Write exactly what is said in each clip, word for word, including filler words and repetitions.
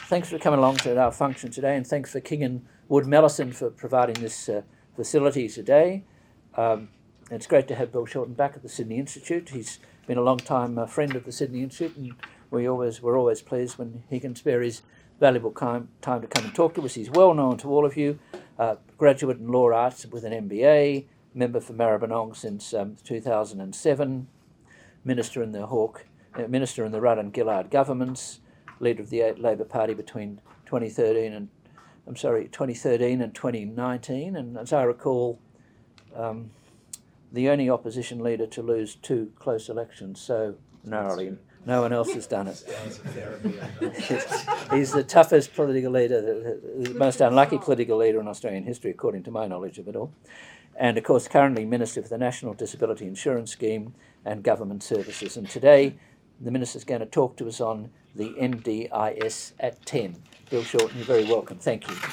thanks for coming along to our function today, and thanks for King and Wood Mallison for providing this uh, facility today. Um, it's great to have Bill Shorten back at the Sydney Institute. He's been a long time uh, friend of the Sydney Institute, and we always we're always pleased when he can spare his valuable time, time to come and talk to us. He's well known to all of you, uh, graduate in law arts with an M B A, member for Maribyrnong since um, two thousand seven, minister in the Hawke, uh, minister in the Rudd and Gillard governments, leader of the Labor Party between twenty thirteen and I'm sorry, twenty thirteen and twenty nineteen, and as I recall, um, the only opposition leader to lose two close elections so narrowly. No one else has done it. He's the toughest political leader, the, the most unlucky political leader in Australian history, according to my knowledge of it all. And, of course, currently Minister for the National Disability Insurance Scheme and Government Services. And today, the Minister's going to talk to us on the N D I S at ten. Bill Shorten, you're very welcome. Thank you.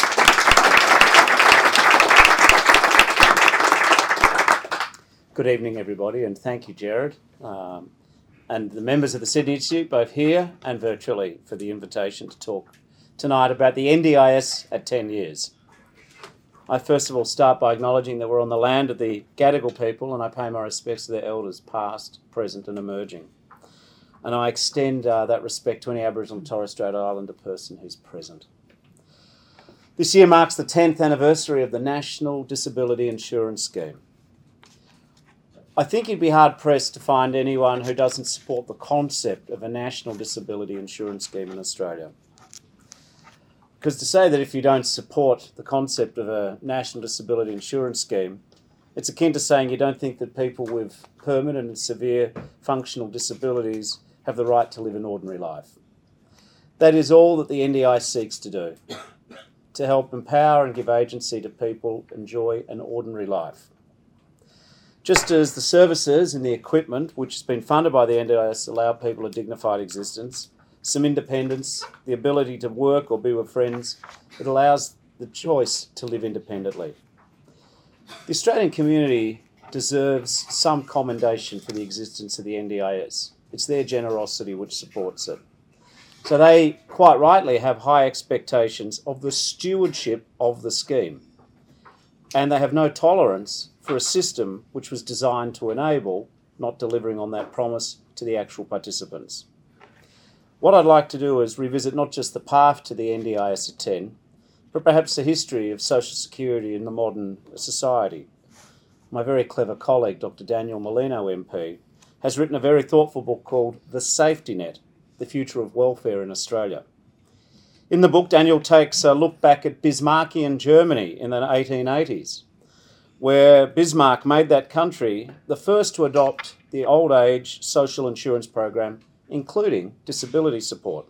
Good evening, everybody, and thank you, Jared, um, and the members of the Sydney Institute, both here and virtually, for the invitation to talk tonight about the N D I S at ten years. I first of all start by acknowledging that we're on the land of the Gadigal people, and I pay my respects to their elders, past, present and emerging. And I extend uh, that respect to any Aboriginal and Torres Strait Islander person who's present. This year marks the tenth anniversary of the National Disability Insurance Scheme. I think you'd be hard-pressed to find anyone who doesn't support the concept of a national disability insurance scheme in Australia. Because to say that if you don't support the concept of a national disability insurance scheme, it's akin to saying you don't think that people with permanent and severe functional disabilities have the right to live an ordinary life. That is all that the N D I seeks to do, to help empower and give agency to people enjoy an ordinary life. Just as the services and the equipment, which has been funded by the N D I S, allow people a dignified existence, some independence, the ability to work or be with friends, it allows the choice to live independently. The Australian community deserves some commendation for the existence of the N D I S. It's their generosity which supports it. So they, quite rightly, have high expectations of the stewardship of the scheme. And they have no tolerance for a system which was designed to enable, not delivering on that promise to the actual participants. What I'd like to do is revisit not just the path to the N D I S at ten, but perhaps the history of social security in the modern society. My very clever colleague, Doctor Daniel Molino M P, has written a very thoughtful book called The Safety Net, The Future of Welfare in Australia. In the book, Daniel takes a look back at Bismarckian Germany in the eighteen eighties, where Bismarck made that country the first to adopt the old age social insurance program, including disability support.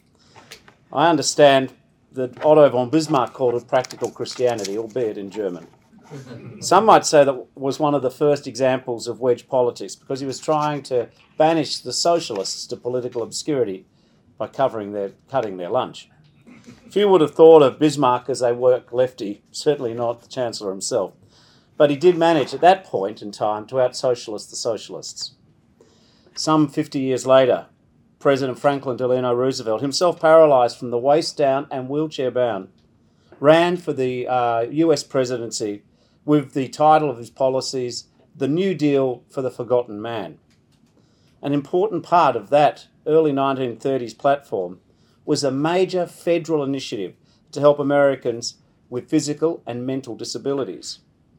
I understand that Otto von Bismarck called it practical Christianity, albeit in German. Some might say that was one of the first examples of wedge politics because he was trying to banish the socialists to political obscurity by covering their, cutting their lunch. Few would have thought of Bismarck as a woke lefty, certainly not the Chancellor himself. But he did manage at that point in time to out-socialist the socialists. Some fifty years later, President Franklin Delano Roosevelt, himself paralysed from the waist down and wheelchair-bound, ran for the uh, U S presidency with the title of his policies, The New Deal for the Forgotten Man. An important part of that early nineteen thirties platform was a major federal initiative to help Americans with physical and mental disabilities.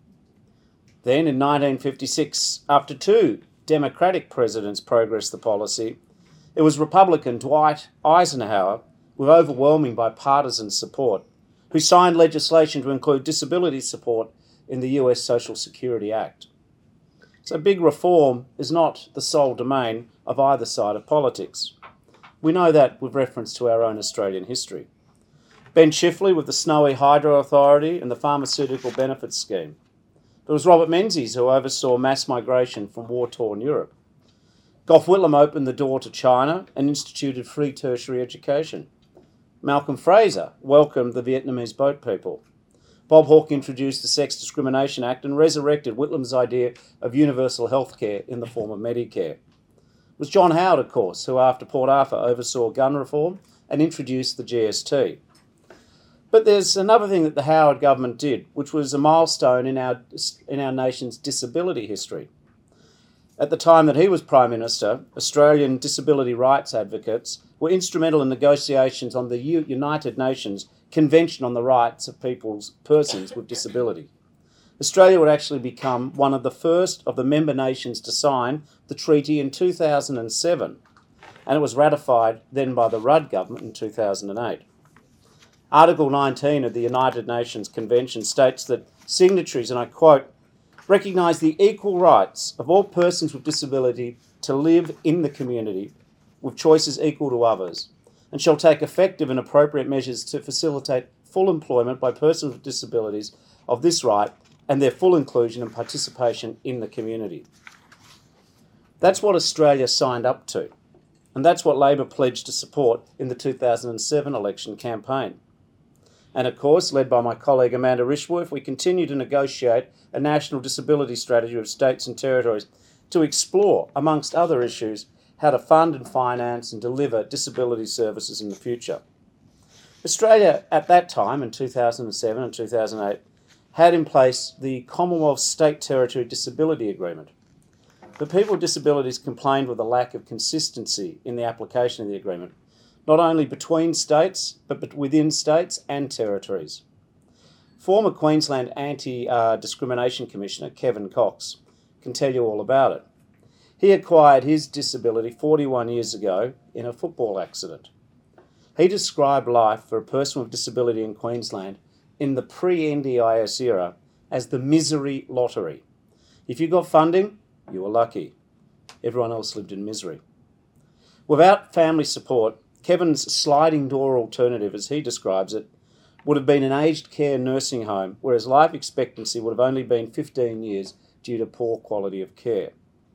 Then in nineteen fifty-six, after two Democratic presidents progressed the policy, it was Republican Dwight Eisenhower, with overwhelming bipartisan support, who signed legislation to include disability support in the U S Social Security Act. So big reform is not the sole domain of either side of politics. We know that with reference to our own Australian history. Ben Chifley with the Snowy Hydro Authority and the Pharmaceutical Benefits Scheme. It was Robert Menzies who oversaw mass migration from war-torn Europe. Gough Whitlam opened the door to China and instituted free tertiary education. Malcolm Fraser welcomed the Vietnamese boat people. Bob Hawke introduced the Sex Discrimination Act and resurrected Whitlam's idea of universal health care in the form of Medicare. It was John Howard, of course, who after Port Arthur oversaw gun reform and introduced the G S T. But there's another thing that the Howard government did, which was a milestone in our, in our nation's disability history. At the time that he was Prime Minister, Australian disability rights advocates were instrumental in negotiations on the U- United Nations Convention on the Rights of People's Persons with Disability. Australia would actually become one of the first of the member nations to sign the treaty in two thousand seven, and it was ratified then by the Rudd government in two thousand eight. Article nineteen of the United Nations Convention states that signatories, and I quote, recognise the equal rights of all persons with disability to live in the community with choices equal to others, and shall take effective and appropriate measures to facilitate full employment by persons with disabilities of this right and their full inclusion and participation in the community. That's what Australia signed up to, and that's what Labor pledged to support in the two thousand seven election campaign. And of course, led by my colleague Amanda Rishworth, we continue to negotiate a national disability strategy with states and territories to explore, amongst other issues, how to fund and finance and deliver disability services in the future. Australia at that time, in two thousand seven and two thousand eight, had in place the Commonwealth State Territory Disability Agreement. But people with disabilities complained with a lack of consistency in the application of the agreement, not only between states, but within states and territories. Former Queensland Anti-Discrimination Commissioner Kevin Cox can tell you all about it. He acquired his disability forty-one years ago in a football accident. He described life for a person with disability in Queensland in the pre-N D I S era as the misery lottery. If you got funding, you were lucky. Everyone else lived in misery. Without family support, Kevin's sliding door alternative, as he describes it, would have been an aged care nursing home, where his life expectancy would have only been fifteen years due to poor quality of care.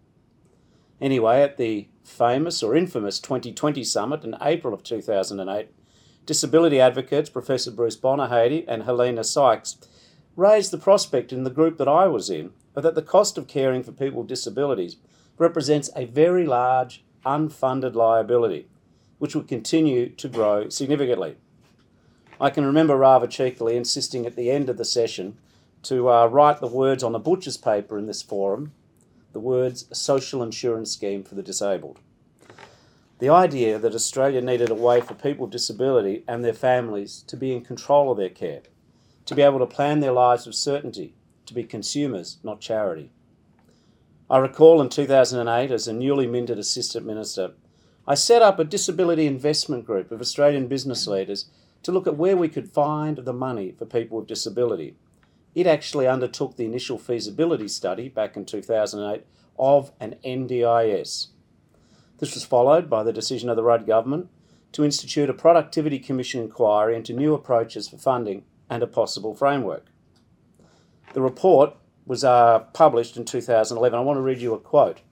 Anyway, at the famous or infamous twenty twenty summit in April of two thousand eight, disability advocates Professor Bruce Bonahady and Helena Sykes raised the prospect in the group that I was in that the cost of caring for people with disabilities represents a very large unfunded liability, which would continue to grow significantly. I can remember rather cheekily insisting at the end of the session to uh, write the words on the butcher's paper in this forum, the words social insurance scheme for the disabled. The idea that Australia needed a way for people with disability and their families to be in control of their care, to be able to plan their lives with certainty, to be consumers, not charity. I recall in two thousand eight, as a newly minted Assistant Minister, I set up a disability investment group of Australian business leaders to look at where we could find the money for people with disability. It actually undertook the initial feasibility study back in two thousand eight of an N D I S. This was followed by the decision of the Rudd government to institute a Productivity Commission inquiry into new approaches for funding and a possible framework. The report was uh, published in two thousand eleven. I want to read you a quote.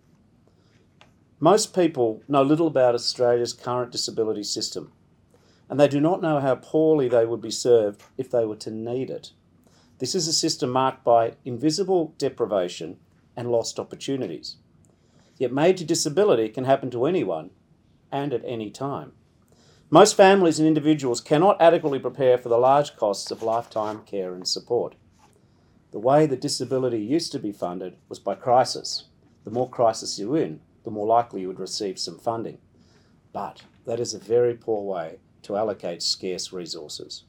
Most people know little about Australia's current disability system, and they do not know how poorly they would be served if they were to need it. This is a system marked by invisible deprivation and lost opportunities. Yet made to disability can happen to anyone and at any time. Most families and individuals cannot adequately prepare for the large costs of lifetime care and support. The way that disability used to be funded was by crisis. The more crisis you're in, the more likely you would receive some funding. But that is a very poor way to allocate scarce resources.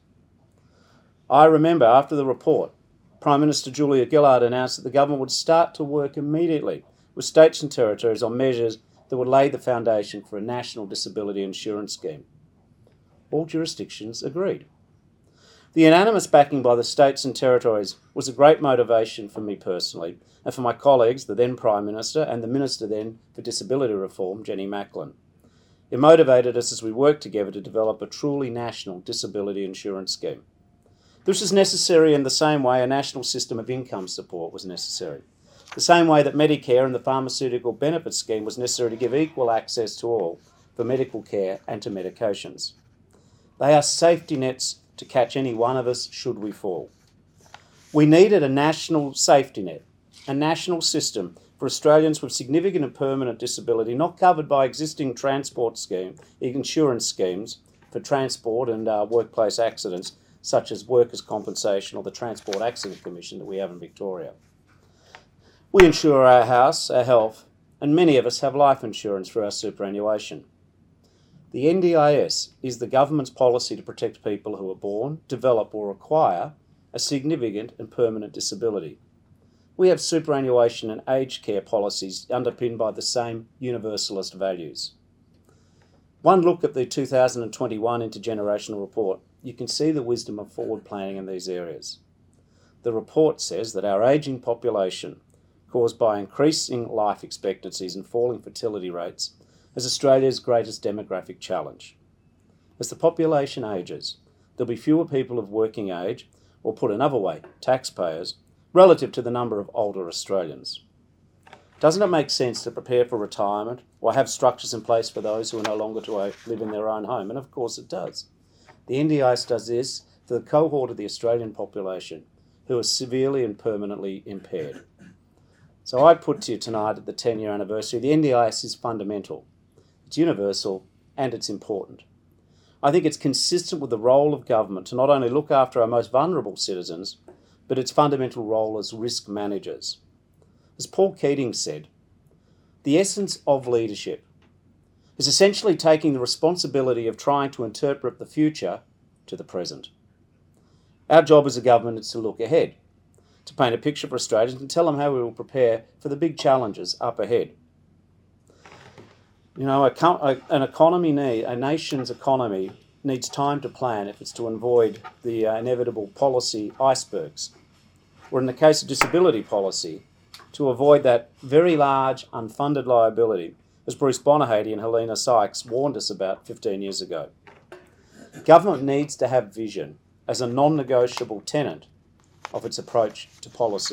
I remember after the report, Prime Minister Julia Gillard announced that the government would start to work immediately with states and territories on measures that would lay the foundation for a national disability insurance scheme. All jurisdictions agreed. The unanimous backing by the states and territories was a great motivation for me personally and for my colleagues, the then Prime Minister and the Minister then for Disability Reform, Jenny Macklin. It motivated us as we worked together to develop a truly national disability insurance scheme. This was necessary in the same way a national system of income support was necessary, the same way that Medicare and the Pharmaceutical Benefit Scheme was necessary to give equal access to all for medical care and to medications. They are safety nets to catch any one of us should we fall. We needed a national safety net, a national system for Australians with significant and permanent disability not covered by existing transport scheme, insurance schemes for transport and uh, workplace accidents, such as workers' compensation or the Transport Accident Commission that we have in Victoria. We insure our house, our health, and many of us have life insurance through our superannuation. The N D I S is the government's policy to protect people who are born, develop or acquire a significant and permanent disability. We have superannuation and aged care policies underpinned by the same universalist values. One look at the two thousand twenty-one Intergenerational Report, you can see the wisdom of forward planning in these areas. The report says that our ageing population, caused by increasing life expectancies and falling fertility rates, is Australia's greatest demographic challenge. As the population ages, there'll be fewer people of working age, or put another way, taxpayers, relative to the number of older Australians. Doesn't it make sense to prepare for retirement or have structures in place for those who are no longer to live in their own home? And of course it does. The N D I S does this for the cohort of the Australian population who are severely and permanently impaired. So I put to you tonight at the ten-year anniversary, the N D I S is fundamental, it's universal, and it's important. I think it's consistent with the role of government to not only look after our most vulnerable citizens, but its fundamental role as risk managers. As Paul Keating said, the essence of leadership is essentially taking the responsibility of trying to interpret the future to the present. Our job as a government is to look ahead, to paint a picture for Australians and tell them how we will prepare for the big challenges up ahead. You know, a, a, an economy need, a nation's economy needs time to plan if it's to avoid the uh, inevitable policy icebergs, or in the case of disability policy, to avoid that very large unfunded liability, as Bruce Bonyhady and Helena Sykes warned us about fifteen years ago. Government needs to have vision as a non-negotiable tenet of its approach to policy.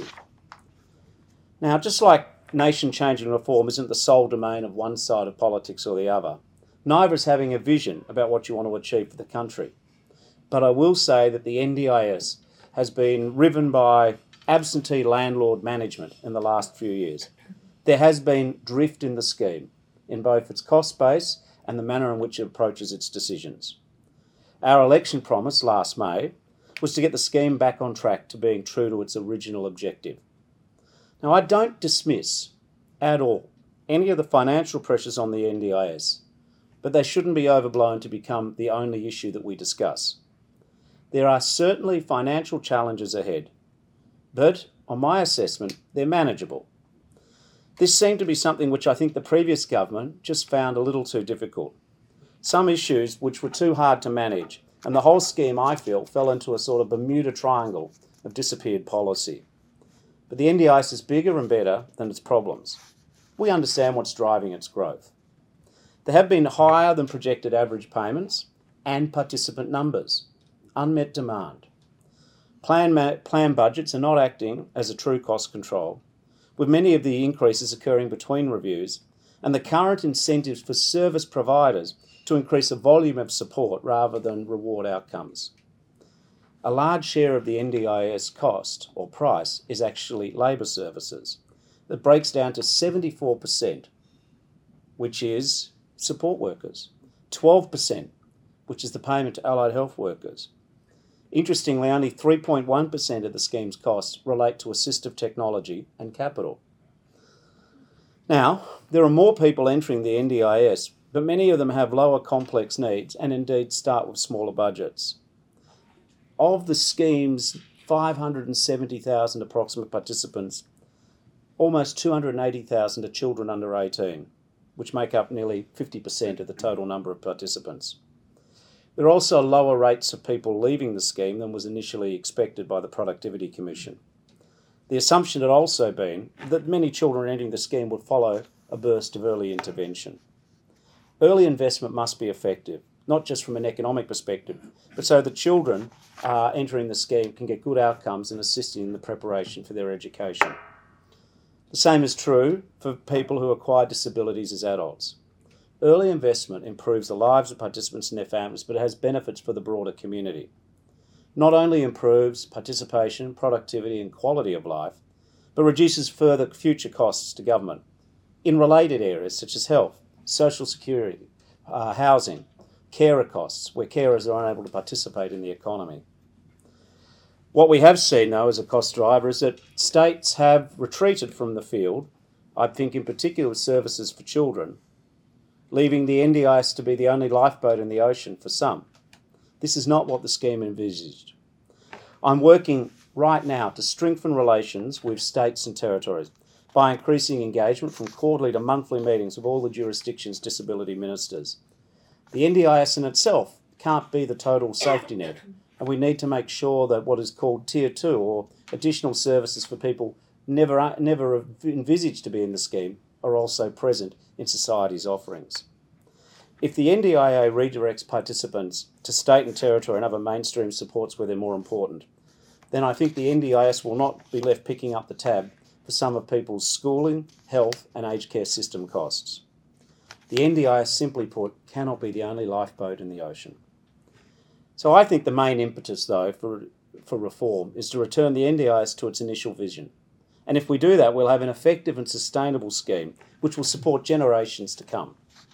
Now, just like nation-changing reform isn't the sole domain of one side of politics or the other, neither is having a vision about what you want to achieve for the country. But I will say that the N D I S has been riven by absentee landlord management in the last few years. There has been drift in the scheme, in both its cost base and the manner in which it approaches its decisions. Our election promise last May was to get the scheme back on track to being true to its original objective. Now, I don't dismiss at all any of the financial pressures on the N D I S, but they shouldn't be overblown to become the only issue that we discuss. There are certainly financial challenges ahead, but on my assessment, they're manageable. This seemed to be something which I think the previous government just found a little too difficult. Some issues which were too hard to manage, and the whole scheme, I feel, fell into a sort of Bermuda Triangle of disappeared policy. But the N D I S is bigger and better than its problems. We understand what's driving its growth. There have been higher than projected average payments and participant numbers, unmet demand. Plan, ma- plan budgets are not acting as a true cost control, with many of the increases occurring between reviews, and the current incentives for service providers to increase the volume of support rather than reward outcomes. A large share of the N D I S cost or price is actually labour services. That breaks down to seventy-four percent, which is support workers, twelve percent, which is the payment to allied health workers. Interestingly, only three point one percent of the scheme's costs relate to assistive technology and capital. Now, there are more people entering the N D I S, but many of them have lower complex needs and indeed start with smaller budgets. Of the scheme's five hundred seventy thousand approximate participants, almost two hundred eighty thousand are children under eighteen, which make up nearly fifty percent of the total number of participants. There are also lower rates of people leaving the scheme than was initially expected by the Productivity Commission. The assumption had also been that many children entering the scheme would follow a burst of early intervention. Early investment must be effective, not just from an economic perspective, but so that children uh, entering the scheme can get good outcomes and assisting in the preparation for their education. The same is true for people who acquire disabilities as adults. Early investment improves the lives of participants and their families, but it has benefits for the broader community. Not only improves participation, productivity and quality of life, but reduces further future costs to government in related areas such as health, social security, uh, housing, carer costs, where carers are unable to participate in the economy. What we have seen, though, as a cost driver is that states have retreated from the field, I think in particular with services for children, leaving the N D I S to be the only lifeboat in the ocean for some. This is not what the scheme envisaged. I'm working right now to strengthen relations with states and territories by increasing engagement from quarterly to monthly meetings of all the jurisdictions' disability ministers. The N D I S in itself can't be the total safety net, and we need to make sure that what is called Tier two, or additional services for people never, never envisaged to be in the scheme, are also present in society's offerings. If the N D I A redirects participants to state and territory and other mainstream supports where they're more important, then I think the N D I S will not be left picking up the tab for some of people's schooling, health and aged care system costs. The N D I S, simply put, cannot be the only lifeboat in the ocean. So I think the main impetus, though, for, for reform is to return the N D I S to its initial vision. And if we do that, we'll have an effective and sustainable scheme which will support generations to come.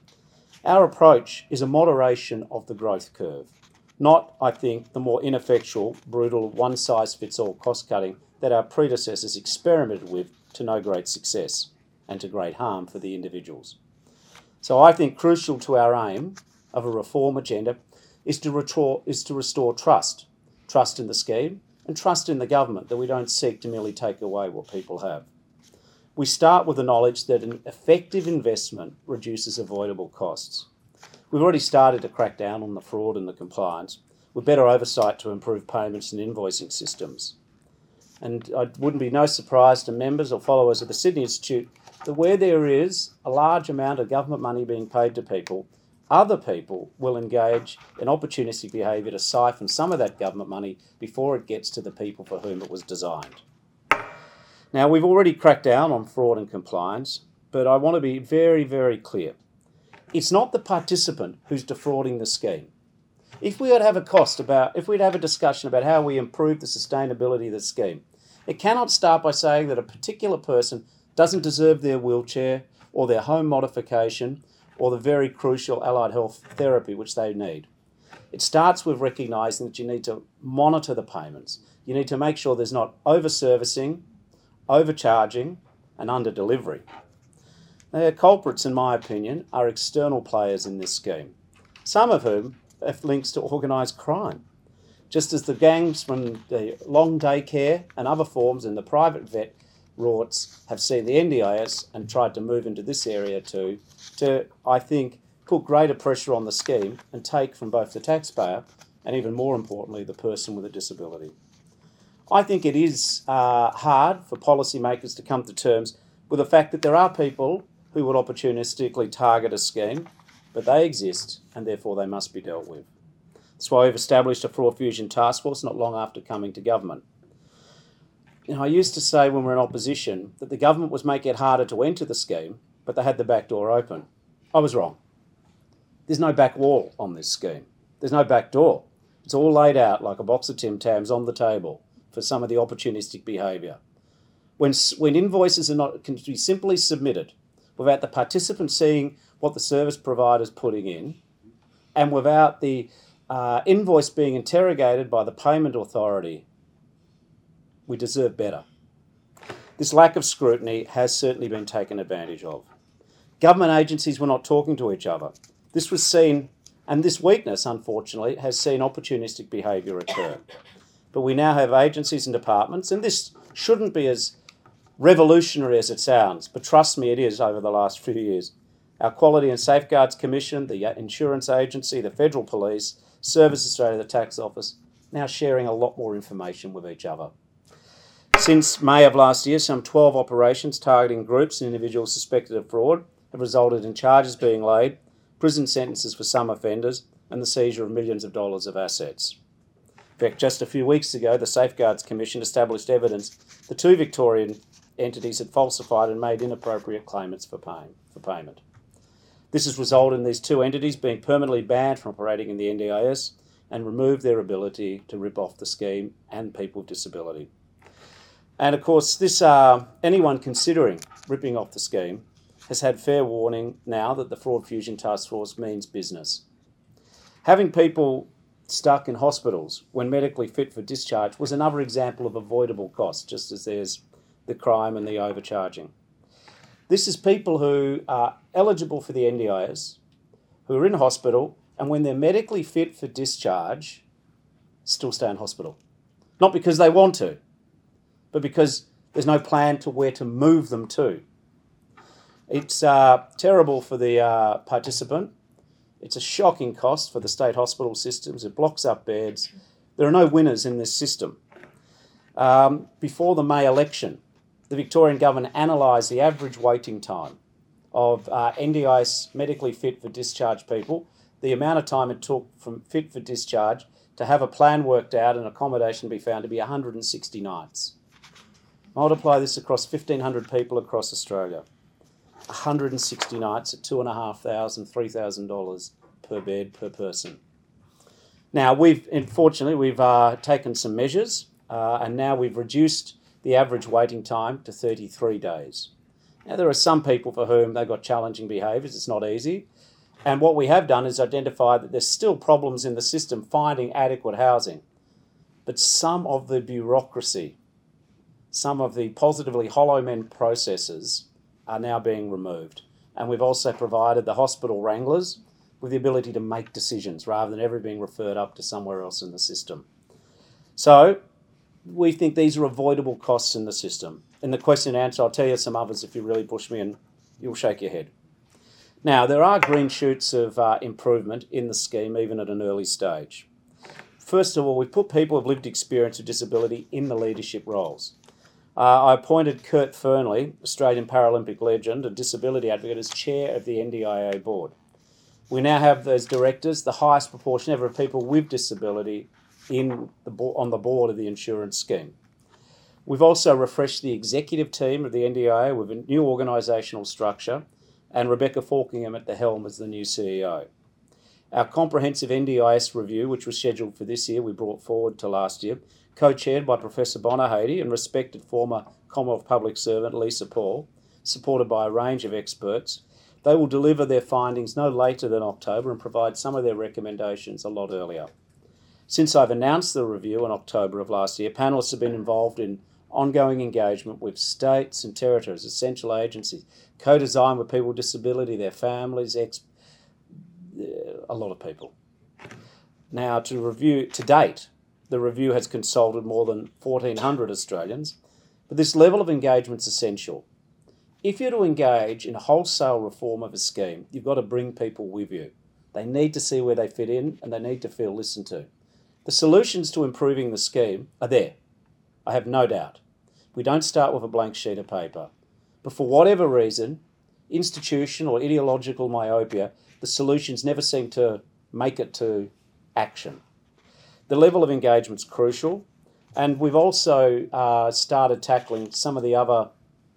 Our approach is a moderation of the growth curve, not, I think, the more ineffectual, brutal, one-size-fits-all cost-cutting that our predecessors experimented with to no great success and to great harm for the individuals. So I think crucial to our aim of a reform agenda is to, restore, is to restore trust, trust in the scheme and trust in the government, that we don't seek to merely take away what people have. We start with the knowledge that an effective investment reduces avoidable costs. We've already started to crack down on the fraud and the compliance, with better oversight to improve payments and invoicing systems. And it wouldn't be no surprise to members or followers of the Sydney Institute that where there is a large amount of government money being paid to people, other people will engage in opportunistic behaviour to siphon some of that government money before it gets to the people for whom it was designed. Now, we've already cracked down on fraud and compliance, but I want to be very, very clear. It's not the participant who's defrauding the scheme. If we were to have a cost about, if we'd have a discussion about how we improve the sustainability of the scheme, it cannot start by saying that a particular person doesn't deserve their wheelchair or their home modification or the very crucial allied health therapy which they need. It starts with recognising that you need to monitor the payments. You need to make sure there's not over-servicing, overcharging and under-delivery. The culprits, in my opinion, are external players in this scheme, some of whom have links to organised crime, just as the gangs from the long day care and other forms in the private vet rorts have seen the N D I S and tried to move into this area too, to, I think, put greater pressure on the scheme and take from both the taxpayer and, even more importantly, the person with a disability. I think it is uh, hard for policymakers to come to terms with the fact that there are people who would opportunistically target a scheme, but they exist and therefore they must be dealt with. That's why we've established a Fraud Fusion Task Force not long after coming to government. You know, I used to say when we were in opposition that the government was making it harder to enter the scheme, but they had the back door open. I was wrong. There's no back wall on this scheme. There's no back door. It's all laid out like a box of Tim Tams on the table for some of the opportunistic behaviour. When, when invoices are not, can be simply submitted without the participant seeing what the service provider is putting in, and without the uh, invoice being interrogated by the payment authority, we deserve better. This lack of scrutiny has certainly been taken advantage of. Government agencies were not talking to each other. This was seen, and this weakness, unfortunately, has seen opportunistic behaviour occur. But we now have agencies and departments, and this shouldn't be as revolutionary as it sounds, but trust me, it is over the last few years. Our Quality and Safeguards Commission, the Insurance Agency, the Federal Police, Service Australia, the Tax Office, now sharing a lot more information with each other. Since May of last year, some twelve operations targeting groups and individuals suspected of fraud have resulted in charges being laid, prison sentences for some offenders, and the seizure of millions of dollars of assets. In fact, just a few weeks ago, the Safeguards Commission established evidence the two Victorian entities had falsified and made inappropriate claimants for, paying, for payment. This has resulted in these two entities being permanently banned from operating in the N D I S and removed their ability to rip off the scheme and people with disability. And of course, this uh, anyone considering ripping off the scheme has had fair warning now that the Fraud Fusion Task Force means business. Having people stuck in hospitals when medically fit for discharge was another example of avoidable costs, just as there's the crime and the overcharging. This is people who are eligible for the N D I S, who are in hospital, and when they're medically fit for discharge, still stay in hospital. Not because they want to, but because there's no plan to where to move them to. It's uh, terrible for the uh, participant. It's a shocking cost for the state hospital systems. It blocks up beds. There are no winners in this system. Um, before the May election, the Victorian government analysed the average waiting time of uh, N D I S medically fit for discharge people, the amount of time it took from fit for discharge to have a plan worked out and accommodation be found to be one hundred sixty nights. Multiply this across fifteen hundred people across Australia. one hundred sixty nights at two thousand five hundred dollars, three thousand dollars per bed per person. Now, we've, unfortunately, we've uh, taken some measures uh, and now we've reduced the average waiting time to thirty-three days. Now, there are some people for whom they've got challenging behaviours. It's not easy. And what we have done is identify that there's still problems in the system finding adequate housing. But some of the bureaucracy, some of the positively hollow men processes are now being removed. And we've also provided the hospital wranglers with the ability to make decisions rather than ever being referred up to somewhere else in the system. So we think these are avoidable costs in the system. In the question and answer, I'll tell you some others if you really push me and you'll shake your head. Now, there are green shoots of uh, improvement in the scheme, even at an early stage. First of all, we've put people with lived experience of disability in the leadership roles. Uh, I appointed Kurt Fernley, Australian Paralympic legend and disability advocate, as chair of the N D I A board. We now have as directors the highest proportion ever of people with disability in the bo- on the board of the insurance scheme. We've also refreshed the executive team of the N D I A with a new organisational structure and Rebecca Falkingham at the helm as the new C E O. Our comprehensive N D I S review, which was scheduled for this year, we brought forward to last year, co-chaired by Professor Bonner Hady and respected former Commonwealth Public Servant Lisa Paul, supported by a range of experts. They will deliver their findings no later than October and provide some of their recommendations a lot earlier. Since I've announced the review in October of last year, panellists have been involved in ongoing engagement with states and territories, essential agencies, co-design with people with disability, their families, ex- a lot of people. Now, to review, to date, the review has consulted more than fourteen hundred Australians, but this level of engagement is essential. If you're to engage in a wholesale reform of a scheme, you've got to bring people with you. They need to see where they fit in and they need to feel listened to. The solutions to improving the scheme are there, I have no doubt. We don't start with a blank sheet of paper. But for whatever reason, institutional or ideological myopia, the solutions never seem to make it to action. The level of engagement is crucial, and we've also uh, started tackling some of the other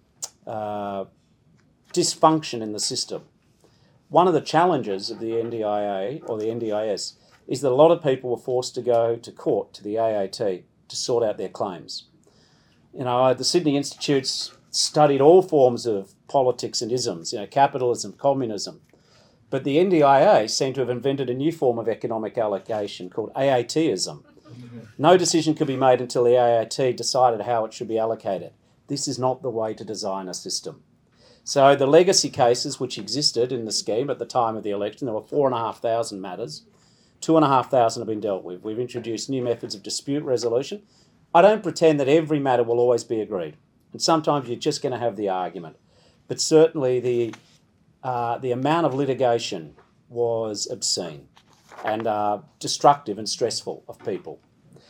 uh, dysfunction in the system. One of the challenges of the N D I A or the N D I S is that a lot of people were forced to go to court, to the A A T, to sort out their claims. You know, the Sydney Institute's studied all forms of politics and isms, you know, capitalism, communism. But the N D I A seemed to have invented a new form of economic allocation called A A T-ism. No decision could be made until the A A T decided how it should be allocated. This is not the way to design a system. So the legacy cases which existed in the scheme at the time of the election, there were four and a half thousand matters. Two and a half thousand have been dealt with. We've introduced new methods of dispute resolution. I don't pretend that every matter will always be agreed. And sometimes you're just going to have the argument. But certainly the uh, the amount of litigation was obscene and uh, destructive and stressful of people.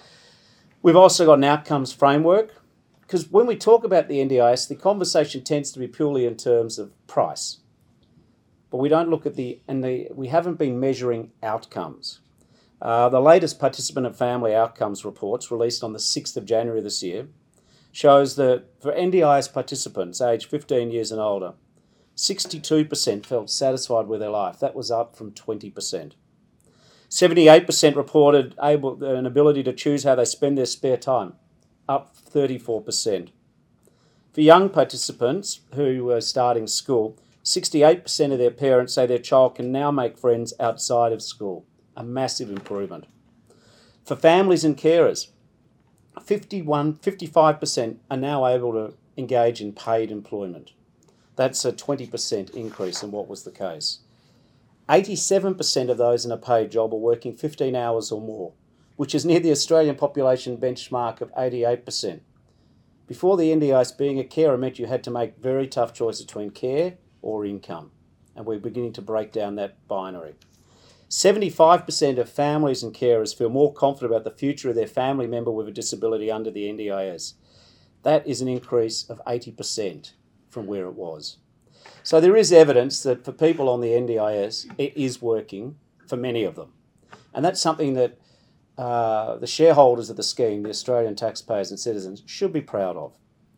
We've also got an outcomes framework, because when we talk about the N D I S, the conversation tends to be purely in terms of price. But we don't look at the, and the, we haven't been measuring outcomes. Uh, the latest participant and family outcomes reports, released on the sixth of January this year, shows that for N D I S participants aged fifteen years and older, sixty-two percent felt satisfied with their life. That was up from twenty percent. seventy-eight percent reported able, an ability to choose how they spend their spare time, up thirty-four percent. For young participants who were starting school, sixty-eight percent of their parents say their child can now make friends outside of school, a massive improvement. For families and carers, fifty-one, fifty-five percent are now able to engage in paid employment. That's a twenty percent increase in what was the case. eighty-seven percent of those in a paid job are working fifteen hours or more, which is near the Australian population benchmark of eighty-eight percent. Before the N D I S, being a carer meant you had to make very tough choices between care or income, and we're beginning to break down that binary. seventy-five percent of families and carers feel more confident about the future of their family member with a disability under the N D I S. That is an increase of eighty percent from where it was. So there is evidence that for people on the N D I S, it is working for many of them. And that's something that uh, the shareholders of the scheme, the Australian taxpayers and citizens, should be proud of.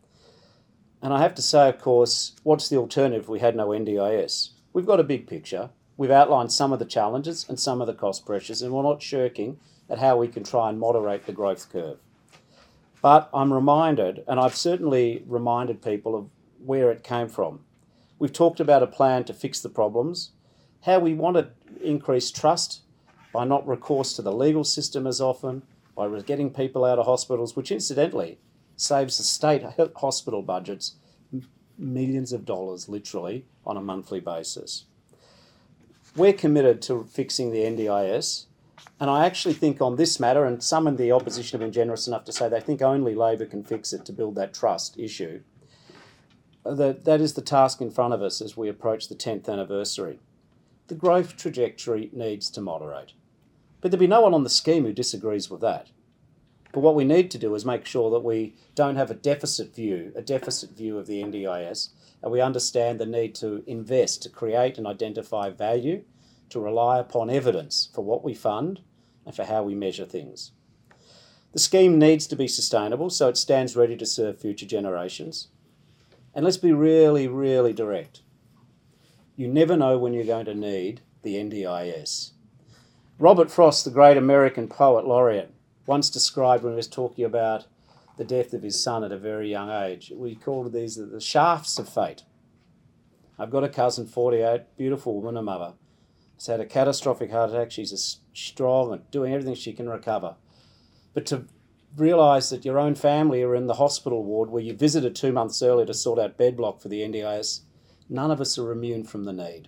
And I have to say, of course, what's the alternative if we had no N D I S? We've got a big picture. We've outlined some of the challenges and some of the cost pressures, and we're not shirking at how we can try and moderate the growth curve. But I'm reminded, and I've certainly reminded people of where it came from. We've talked about a plan to fix the problems, how we want to increase trust by not recourse to the legal system as often, by getting people out of hospitals, which incidentally saves the state hospital budgets millions of dollars, literally, on a monthly basis. We're committed to fixing the N D I S, and I actually think on this matter, and some in the opposition have been generous enough to say they think only Labor can fix it to build that trust issue, that, that is the task in front of us as we approach the tenth anniversary. The growth trajectory needs to moderate. But there'll be no one on the scheme who disagrees with that. But what we need to do is make sure that we don't have a deficit view, a deficit view of the N D I S, and we understand the need to invest, to create and identify value, to rely upon evidence for what we fund and for how we measure things. The scheme needs to be sustainable so it stands ready to serve future generations. And let's be really, really direct. You never know when you're going to need the N D I S. Robert Frost, the great American poet laureate, once described when he was talking about the death of his son at a very young age. We called these the shafts of fate. I've got a cousin, forty-eight, beautiful woman, a mother. She's had a catastrophic heart attack. She's strong and doing everything she can recover. But to realise that your own family are in the hospital ward where you visited two months earlier to sort out bed block for the N D I S, none of us are immune from the need.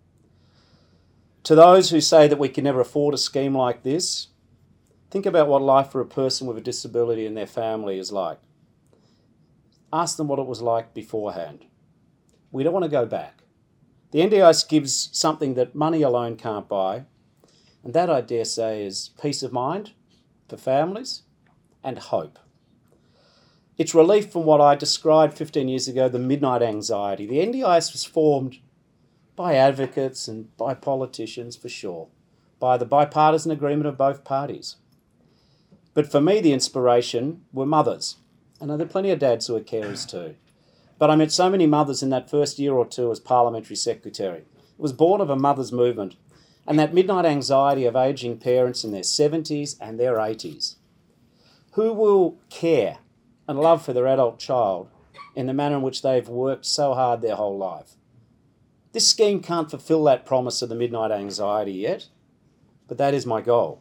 To those who say that we can never afford a scheme like this, think about what life for a person with a disability and their family is like. Ask them what it was like beforehand. We don't want to go back. The N D I S gives something that money alone can't buy, and that, I dare say, is peace of mind for families and hope. It's relief from what I described fifteen years ago, the midnight anxiety. The N D I S was formed by advocates and by politicians, for sure, by the bipartisan agreement of both parties. But for me, the inspiration were mothers. And there are plenty of dads who are carers too. But I met so many mothers in that first year or two as parliamentary secretary. It was born of a mother's movement and that midnight anxiety of ageing parents in their seventies and their eighties. Who will care and love for their adult child in the manner in which they've worked so hard their whole life? This scheme can't fulfil that promise of the midnight anxiety yet, but that is my goal.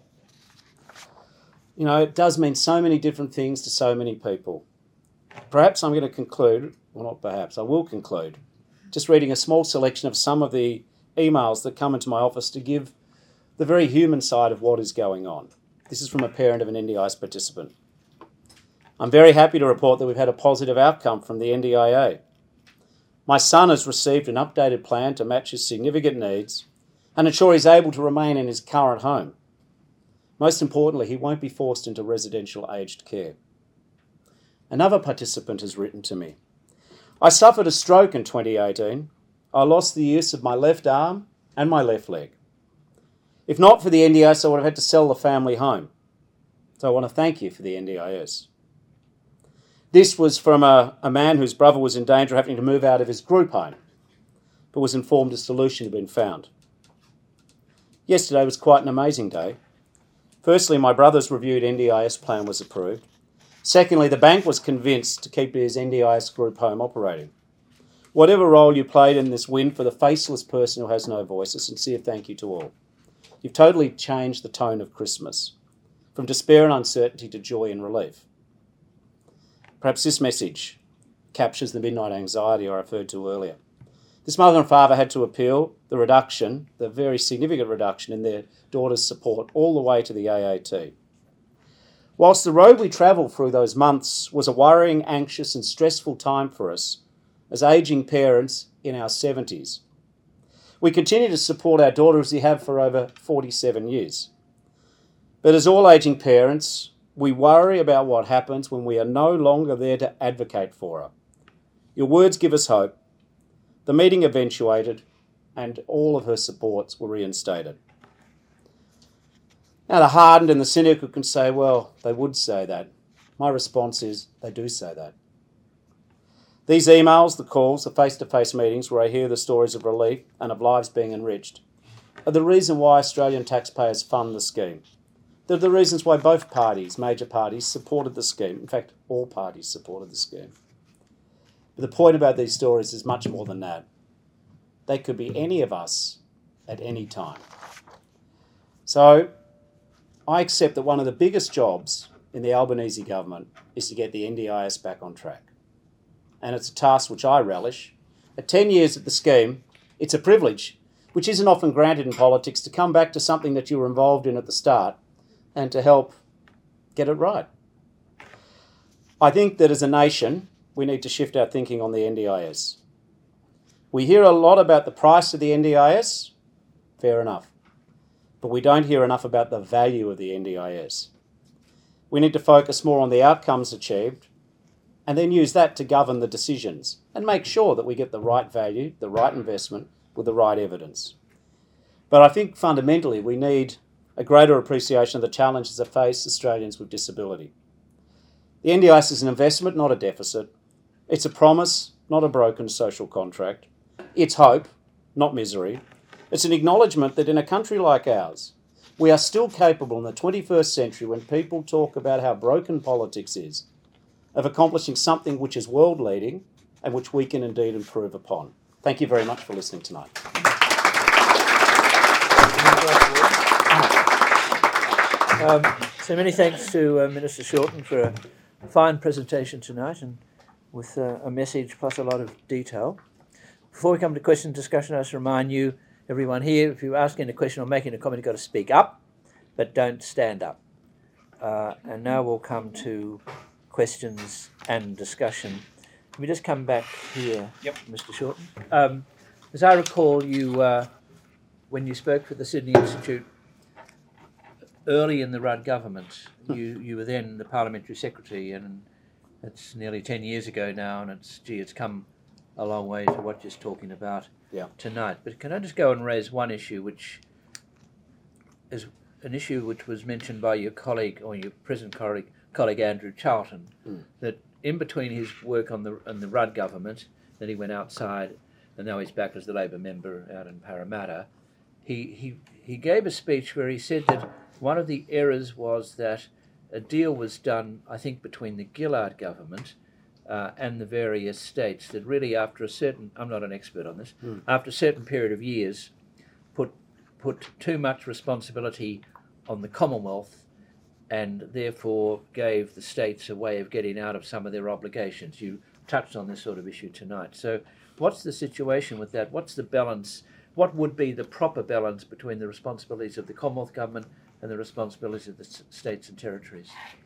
You know, it does mean so many different things to so many people. Perhaps I'm going to conclude, well, not perhaps, I will conclude, just reading a small selection of some of the emails that come into my office to give the very human side of what is going on. This is from a parent of an N D I S participant. I'm very happy to report that we've had a positive outcome from the N D I A. My son has received an updated plan to match his significant needs and ensure he's able to remain in his current home. Most importantly, he won't be forced into residential aged care. Another participant has written to me. I suffered a stroke in twenty eighteen. I lost the use of my left arm and my left leg. If not for the N D I S, I would have had to sell the family home. So I want to thank you for the N D I S. This was from a, a man whose brother was in danger of having to move out of his group home, but was informed a solution had been found. Yesterday was quite an amazing day. Firstly, my brother's reviewed N D I S plan was approved. Secondly, the bank was convinced to keep his N D I S group home operating. Whatever role you played in this win for the faceless person who has no voice, a sincere thank you to all. You've totally changed the tone of Christmas, from despair and uncertainty to joy and relief. Perhaps this message captures the midnight anxiety I referred to earlier. This mother and father had to appeal the reduction, the very significant reduction in their daughter's support all the way to the A A T. Whilst the road we travelled through those months was a worrying, anxious and stressful time for us as ageing parents in our seventies, we continue to support our daughter as we have for over forty-seven years. But as all ageing parents, we worry about what happens when we are no longer there to advocate for her. Your words give us hope. The meeting eventuated and all of her supports were reinstated. Now the hardened and the cynical can say, well, they would say that. My response is, they do say that. These emails, the calls, the face-to-face meetings where I hear the stories of relief and of lives being enriched are the reason why Australian taxpayers fund the scheme. They're the reasons why both parties, major parties, supported the scheme. In fact, all parties supported the scheme. But the point about these stories is much more than that. They could be any of us at any time. So I accept that one of the biggest jobs in the Albanese government is to get the N D I S back on track. And it's a task which I relish. At ten years at the scheme, it's a privilege, which isn't often granted in politics, to come back to something that you were involved in at the start and to help get it right. I think that as a nation, we need to shift our thinking on the N D I S. We hear a lot about the price of the N D I S, fair enough, but we don't hear enough about the value of the N D I S. We need to focus more on the outcomes achieved and then use that to govern the decisions and make sure that we get the right value, the right investment with the right evidence. But I think fundamentally we need a greater appreciation of the challenges that face Australians with disability. The N D I S is an investment, not a deficit. It's a promise, not a broken social contract. It's hope, not misery. It's an acknowledgement that in a country like ours, we are still capable in the twenty-first century, when people talk about how broken politics is, of accomplishing something which is world-leading and which we can indeed improve upon. Thank you very much for listening tonight. Um, so many thanks to uh, Minister Shorten for a fine presentation tonight and with uh, a message plus a lot of detail. Before we come to question and discussion, I just remind you, everyone here, if you're asking a question or making a comment, you've got to speak up, but don't stand up. Uh, and now we'll come to questions and discussion. Can we just come back here, Yep. Mister Shorten? Um, as I recall, you, uh, when you spoke for the Sydney Institute early in the Rudd government, you, you were then the parliamentary secretary, and it's nearly ten years ago now, and it's, gee, it's come a long way to what you're talking about Yeah. tonight. But can I just go and raise one issue, which is an issue which was mentioned by your colleague, or your present colleague, colleague Andrew Charlton, Mm. that in between his work on the on the Rudd government, then he went outside, and now he's back as the Labor member out in Parramatta, he, he, he gave a speech where he said that one of the errors was that a deal was done, I think, between the Gillard government uh, and the various states, that really after a certain, I'm not an expert on this, Mm. after a certain period of years, put put too much responsibility on the Commonwealth, and therefore gave the states a way of getting out of some of their obligations. You touched on this sort of issue tonight. So what's the situation with that? What's the balance? What would be the proper balance between the responsibilities of the Commonwealth government and the responsibilities of the s- states and territories?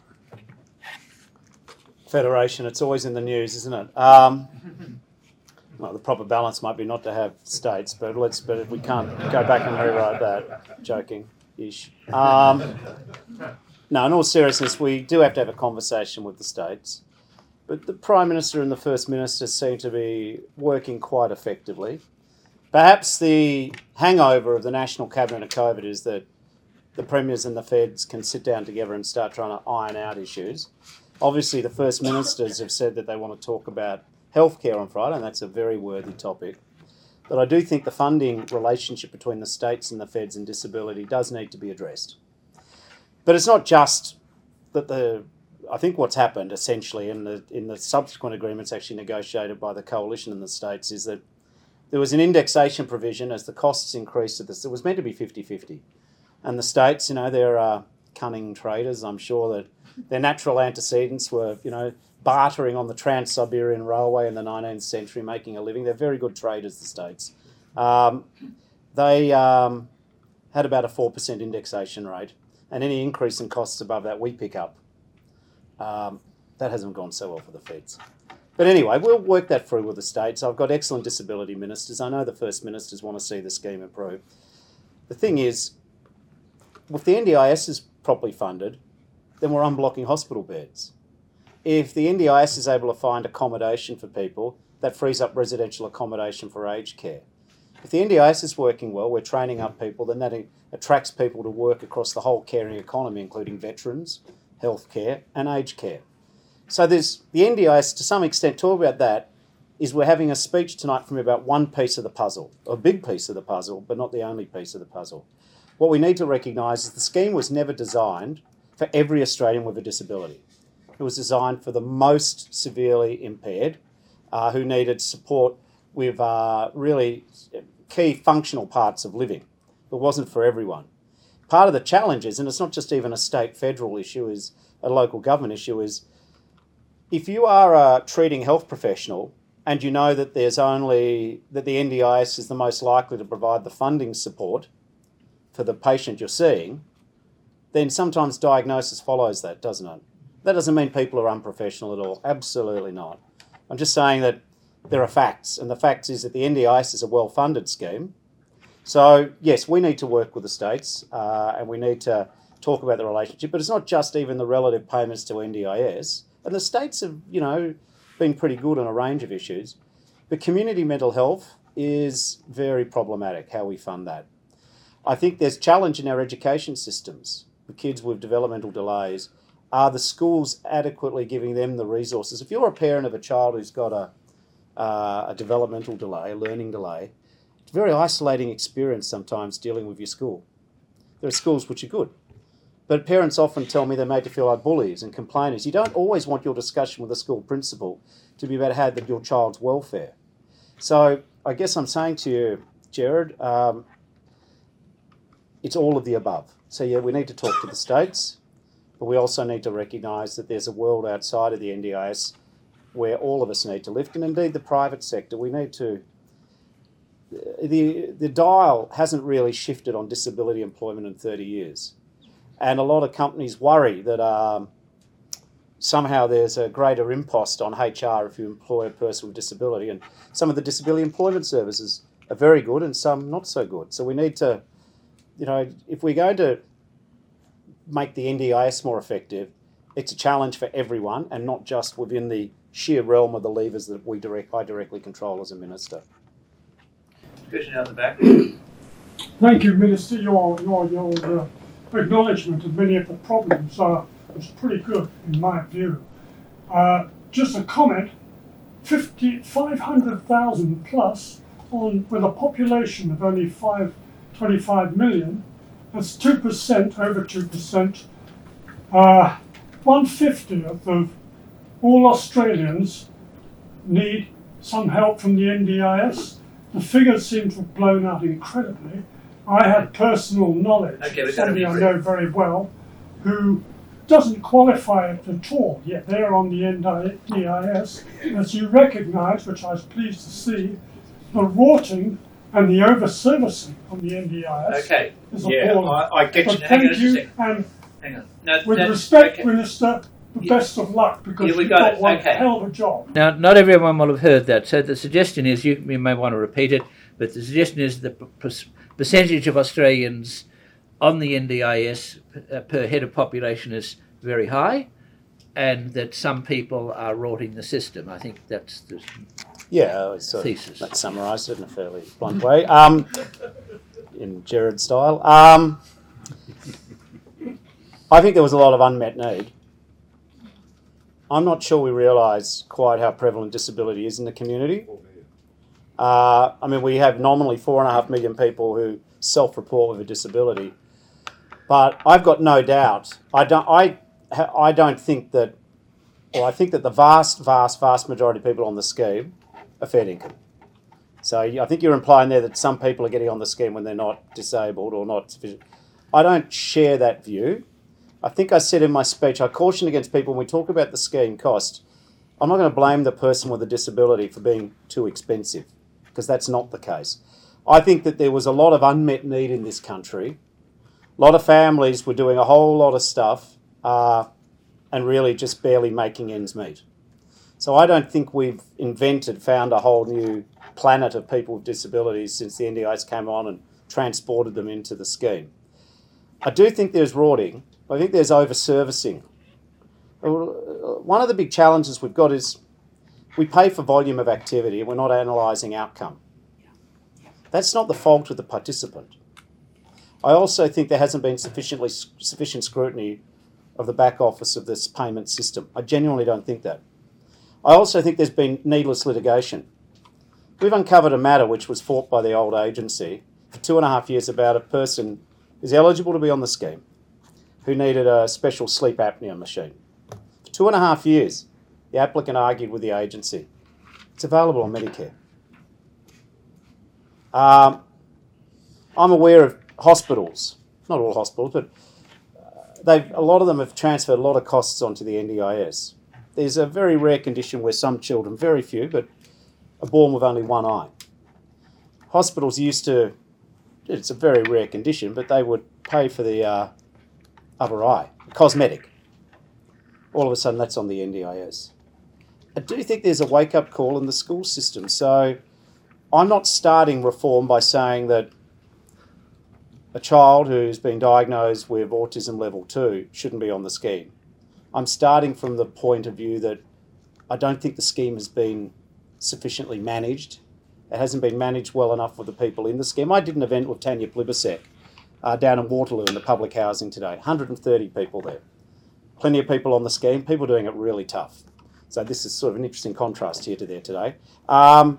Federation, it's always in the news, isn't it? Um, well, the proper balance might be not to have states, but let's. But if we can't go back and rewrite that, joking-ish. Um, no, in all seriousness, we do have to have a conversation with the states. But the Prime Minister and the First Minister seem to be working quite effectively. Perhaps the hangover of the National Cabinet of COVID is that the Premiers and the Feds can sit down together and start trying to iron out issues. Obviously, the First Ministers have said that they want to talk about healthcare on Friday, and that's a very worthy topic. But I do think the funding relationship between the states and the Feds and disability does need to be addressed. But it's not just that the... I think what's happened essentially in the in the subsequent agreements actually negotiated by the coalition in the states is that there was an indexation provision as the costs increased. At this, it was meant to be fifty-fifty. And the states, you know, they're uh, cunning traders. I'm sure that their natural antecedents were, you know, bartering on the Trans-Siberian Railway in the nineteenth century, making a living. They're very good traders, the states. Um, they um, had about a four percent indexation rate, and any increase in costs above that we pick up. Um, that hasn't gone so well for the feds. But anyway, we'll work that through with the states. I've got excellent disability ministers. I know the First Ministers want to see the scheme improve. The thing is, if the N D I S is properly funded, then we're unblocking hospital beds. If the N D I S is able to find accommodation for people, that frees up residential accommodation for aged care. If the N D I S is working well, we're training up people, then that attracts people to work across the whole caring economy, including veterans, healthcare and aged care. So there's the N D I S, to some extent, talk about that, is we're having a speech tonight from about one piece of the puzzle, a big piece of the puzzle, but not the only piece of the puzzle. What we need to recognise is the scheme was never designed for every Australian with a disability. It was designed for the most severely impaired, uh, who needed support with uh, really key functional parts of living. It wasn't for everyone. Part of the challenge is, and it's not just even a state-federal issue, is a local government issue, is if you are a treating health professional and you know that there's only, that the N D I S is the most likely to provide the funding support for the patient you're seeing, then sometimes diagnosis follows that, doesn't it? That doesn't mean people are unprofessional at all. Absolutely not. I'm just saying that there are facts, and the fact is that the N D I S is a well-funded scheme. So, yes, we need to work with the states uh, and we need to talk about the relationship, but it's not just even the relative payments to N D I S. And the states have, you know, been pretty good on a range of issues. But community mental health is very problematic, how we fund that. I think there's challenge in our education systems. The kids with developmental delays, are the schools adequately giving them the resources? If you're a parent of a child who's got a, uh, a developmental delay, a learning delay, it's a very isolating experience sometimes dealing with your school. There are schools which are good, but parents often tell me they're made to feel like bullies and complainers. You don't always want your discussion with the school principal to be about how that your child's welfare. So I guess I'm saying to you, Gerard, um, it's all of the above. So yeah, we need to talk to the states, but we also need to recognise that there's a world outside of the N D I S where all of us need to lift, and indeed the private sector. We need to... The, the dial hasn't really shifted on disability employment in thirty years. And a lot of companies worry that um, somehow there's a greater impost on H R if you employ a person with disability. And some of the disability employment services are very good and some not so good. So we need to, you know, if we're going to make the N D I S more effective, it's a challenge for everyone and not just within the sheer realm of the levers that we direct, I directly control as a minister. Question out the back. Thank you, Minister. Your your your uh, acknowledgement of many of the problems uh, was pretty good in my view. Uh, just a comment: fifty, five hundred thousand plus on with a population of only five, twenty-five million. That's two percent, over two percent. Uh, one fiftieth of all Australians need some help from the N D I S. The figures seem to have blown out incredibly. I had personal knowledge, okay, somebody I know very well, who doesn't qualify it at all, yet they're on the N D I S. As you recognise, which I was pleased to see, the rorting and the over-servicing on the N D I S okay. is yeah, appalling. I, I get but you. thank Hang on you, a and Hang on. No, with no, respect, okay. Minister, the Yeah. best of luck, because Yeah, we you've got got it. one Okay. hell of a job. Now, not everyone will have heard that, so the suggestion is, you, you may want to repeat it, but the suggestion is the p- percentage of Australians on the N D I S uh, per head of population is very high, and that some people are rorting the system. I think that's the Yeah, I sort thesis. of summarised it in a fairly blunt way, um, in Gerard style. Um, I think there was a lot of unmet need. I'm not sure we realise quite how prevalent disability is in the community. Uh, I mean, we have nominally four and a half million people who self-report with a disability, but I've got no doubt. I don't. I. I don't think that. Well, I think that the vast, vast, vast majority of people on the scheme are fair income. So I think you're implying there that some people are getting on the scheme when they're not disabled or not sufficient. I don't share that view. I think I said in my speech, I caution against people when we talk about the scheme cost. I'm not going to blame the person with a disability for being too expensive, because that's not the case. I think that there was a lot of unmet need in this country. A lot of families were doing a whole lot of stuff uh, and really just barely making ends meet. So I don't think we've invented, found a whole new planet of people with disabilities since the N D I S came on and transported them into the scheme. I do think there's rorting. I think there's over-servicing. One of the big challenges we've got is we pay for volume of activity and we're not analysing outcome. That's not the fault of the participant. I also think there hasn't been sufficiently sufficient scrutiny of the back office of this payment system. I genuinely don't think that. I also think there's been needless litigation. We've uncovered a matter which was fought by the old agency for two and a half years about a person who's eligible to be on the scheme who needed a special sleep apnea machine. For two and a half years, the applicant argued with the agency. It's available on Medicare. Um, I'm aware of hospitals, not all hospitals, but they've, a lot of them have transferred a lot of costs onto the N D I S. There's a very rare condition where some children, very few, but are born with only one eye. Hospitals used to, it's a very rare condition, but they would pay for the uh, other eye, cosmetic. All of a sudden that's on the N D I S. I do think there's a wake-up call in the school system. So I'm not starting reform by saying that a child who's been diagnosed with autism level two shouldn't be on the scheme. I'm starting from the point of view that I don't think the scheme has been sufficiently managed. It hasn't been managed well enough for the people in the scheme. I did an event with Tanya Plibersek uh, down in Waterloo in the public housing today. one hundred thirty people there. Plenty of people on the scheme, people doing it really tough. So this is sort of an interesting contrast here to there today. Um,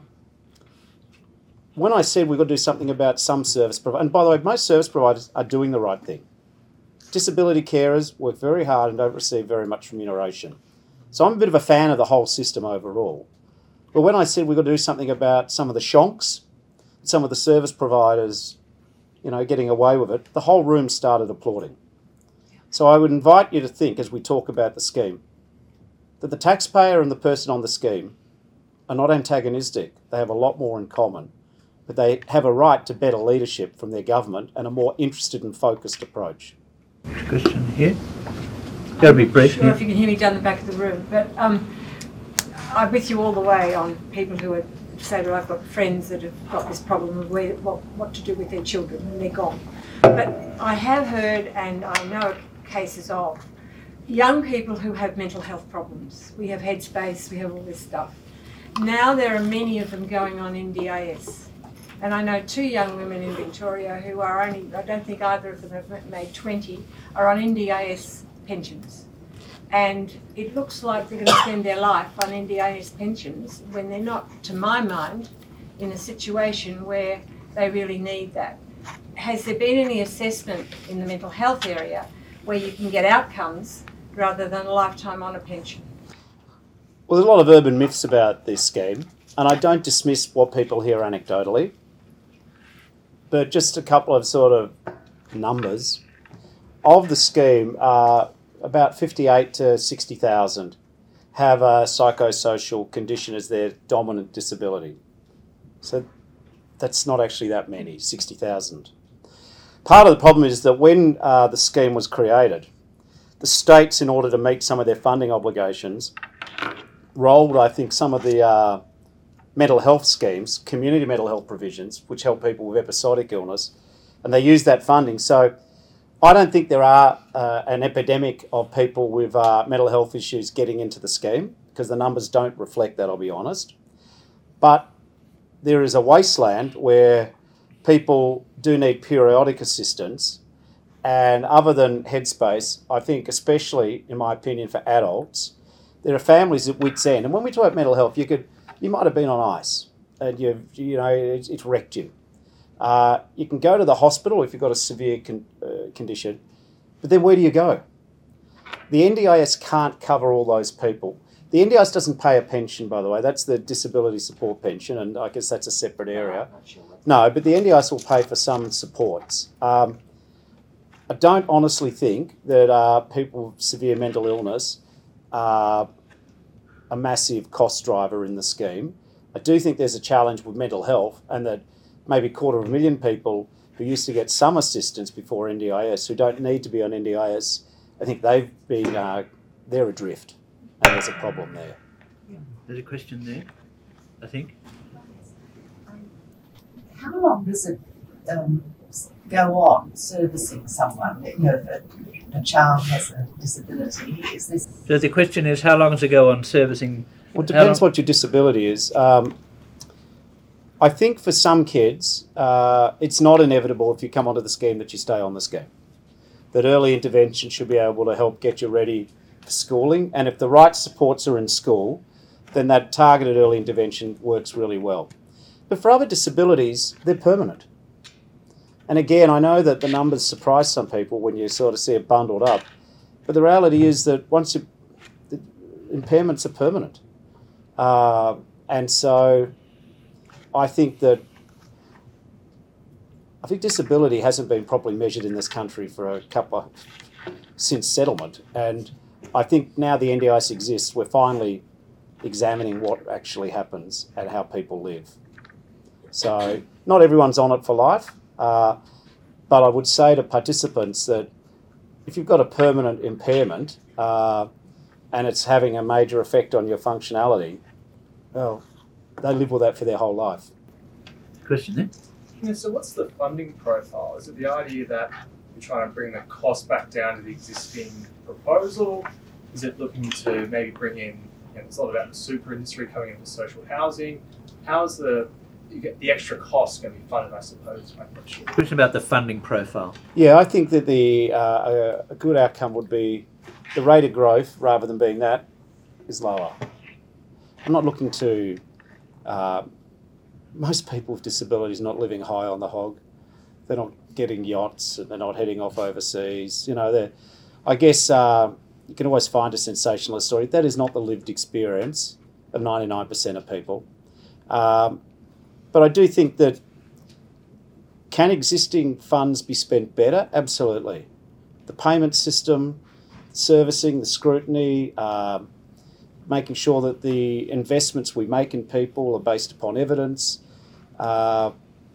when I said we've got to do something about some service providers, and by the way, most service providers are doing the right thing. Disability carers work very hard and don't receive very much remuneration. So I'm a bit of a fan of the whole system overall. But when I said we've got to do something about some of the shonks, some of the service providers, you know, getting away with it, the whole room started applauding. So I would invite you to think, as we talk about the scheme, that the taxpayer and the person on the scheme are not antagonistic. They have a lot more in common, but they have a right to better leadership from their government and a more interested and focused approach. Question here. Got to be brief. Sure, if you can hear me down the back of the room, but um, I'm with you all the way on people who are, say that I've got friends that have got this problem of where, what, what to do with their children when they're gone. But I have heard, and I know cases of, young people who have mental health problems. We have Headspace, we have all this stuff. Now there are many of them going on N D I S. And I know two young women in Victoria who are only, I don't think either of them have made twenty, are on N D I S pensions. And it looks like they're going to spend their life on N D I S pensions when they're not, to my mind, in a situation where they really need that. Has there been any assessment in the mental health area where you can get outcomes rather than a lifetime on a pension? Well, there's a lot of urban myths about this scheme, and I don't dismiss what people hear anecdotally, but just a couple of sort of numbers. Of the scheme, uh, about fifty-eight to sixty thousand have a psychosocial condition as their dominant disability. So that's not actually that many, sixty thousand. Part of the problem is that when uh, the scheme was created, the states, in order to meet some of their funding obligations, rolled, I think, some of the uh, mental health schemes, community mental health provisions, which help people with episodic illness, and they used that funding. So I don't think there are uh, an epidemic of people with uh, mental health issues getting into the scheme, because the numbers don't reflect that, I'll be honest. But there is a wasteland where people do need periodic assistance, and other than Headspace, I think, especially in my opinion for adults, there are families at wit's end. And when we talk about mental health, you could, you might have been on ice, and you, you know, it's, it's wrecked you. Uh, you can go to the hospital if you've got a severe con- uh, condition, but then where do you go? The N D I S can't cover all those people. The N D I S doesn't pay a pension, by the way. That's the disability support pension, and I guess that's a separate area. No, but the N D I S will pay for some supports. Um, I don't honestly think that uh, people with severe mental illness are a massive cost driver in the scheme. I do think there's a challenge with mental health, and that maybe a quarter of a million people who used to get some assistance before N D I S, who don't need to be on N D I S, I think they've been, uh, they're adrift, and there's a problem there. There's a question there, I think. How long does it um, go on servicing someone? You know, if a, a child has a disability, is this... So the question is, how long does it go on servicing? Well, it depends what your disability is. Um, I think for some kids, uh, it's not inevitable if you come onto the scheme that you stay on the scheme. That early intervention should be able to help get you ready for schooling, and if the right supports are in school, then that targeted early intervention works really well. But for other disabilities, they're permanent. And again, I know that the numbers surprise some people when you sort of see it bundled up, but the reality is that once you, the impairments are permanent. Uh, and so I think that I think disability hasn't been properly measured in this country for a couple of, since settlement. And I think now the N D I S exists, we're finally examining what actually happens and how people live. So not everyone's on it for life, uh, but I would say to participants that if you've got a permanent impairment uh, and it's having a major effect on your functionality, well, they live with that for their whole life. Question there? Yeah, so what's the funding profile? Is it the idea that you're trying to bring the cost back down to the existing proposal? Is it looking to maybe bring in, you know, it's a lot about the super industry coming into social housing. How's the you get the extra cost going to be funded, I suppose, is my question. Question about the funding profile. Yeah, I think that the uh, a, a good outcome would be the rate of growth, rather than being that, is lower. I'm not looking to... Uh, most people with disabilities are not living high on the hog. They're not getting yachts, and they're not heading off overseas. You know, they're, I guess uh, you can always find a sensationalist story. That is not the lived experience of ninety-nine percent of people. Um, but I do think that, can existing funds be spent better? Absolutely. The payment system, servicing, the scrutiny, um, making sure that the investments we make in people are based upon evidence, uh,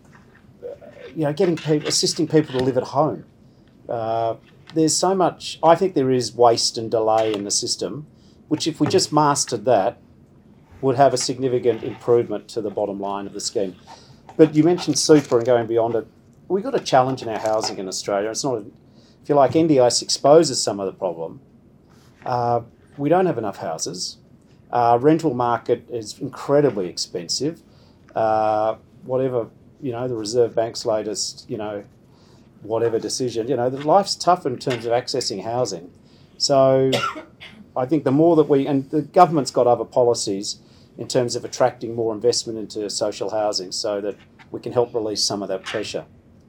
you know, getting people, assisting people to live at home. Uh, there's so much, I think there is waste and delay in the system, which if we just mastered that, would have a significant improvement to the bottom line of the scheme. But you mentioned super and going beyond it. We've got a challenge in our housing in Australia. It's not, a, if you like, N D I S exposes some of the problem. Uh, we don't have enough houses. Uh, rental market is incredibly expensive. Uh, whatever, you know, the Reserve Bank's latest, you know, whatever decision, you know, the life's tough in terms of accessing housing. So I think the more that we, and the government's got other policies in terms of attracting more investment into social housing so that we can help release some of that pressure.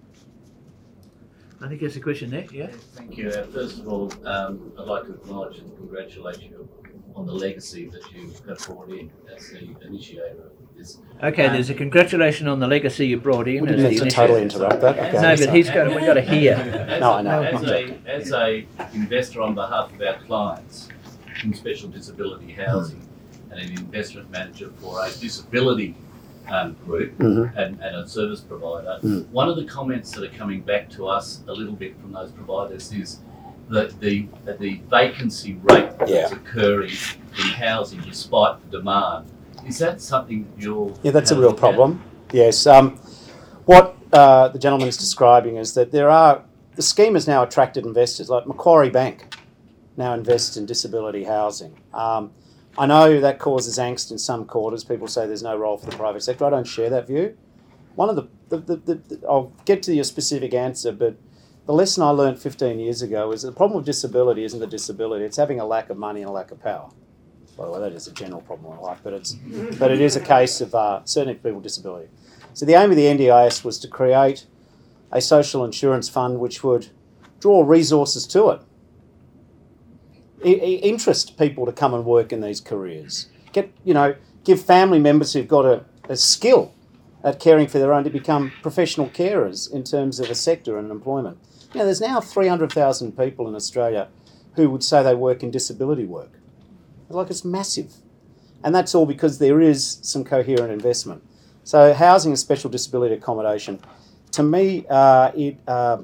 I think there's a question there, yeah? Thank you. Uh, first of all, um, I'd like to acknowledge and congratulate you on the legacy that you have brought in as the initiator of this. Okay, um, there's a congratulation on the legacy you brought in. We as didn't the have to initiator. totally interrupt that. Okay, No, but sorry. he's got, we've got to hear. As, No, I know. As a, as a investor on behalf of our clients in special disability housing and an investment manager for a disability um, group Mm-hmm. and, and a service provider, Mm. one of the comments that are coming back to us a little bit from those providers is that the the vacancy rate that's Yeah. occurring in housing despite the demand. Is that something that you're... Yeah, that's a have real looked problem. Yes. Um, what uh, the gentleman is describing is that there are, the scheme has now attracted investors, like Macquarie Bank now invests in disability housing. Um, I know that causes angst in some quarters. People say there's no role for the private sector. I don't share that view. One of the, the, the, the, the I'll get to your specific answer, but the lesson I learned fifteen years ago is that the problem with disability isn't the disability, it's having a lack of money and a lack of power. By the way, that is a general problem in life, but it's but it is a case of uh, certainly for people with disability. So the aim of the N D I S was to create a social insurance fund which would draw resources to it, I- I- interest people to come and work in these careers, get you know, give family members who've got a, a skill at caring for their own to become professional carers in terms of a sector and employment. You know, there's now three hundred thousand people in Australia who would say they work in disability work. Like, it's massive. And that's all because there is some coherent investment. So housing and special disability accommodation, to me, uh, it, uh,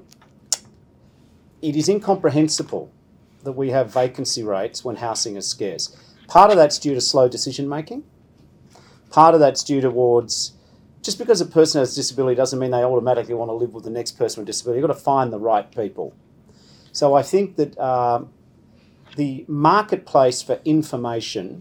it is incomprehensible that we have vacancy rates when housing is scarce. Part of that's due to slow decision making. Part of that's due towards, just because a person has a disability doesn't mean they automatically want to live with the next person with a disability. You've got to find the right people. So I think that um, the marketplace for information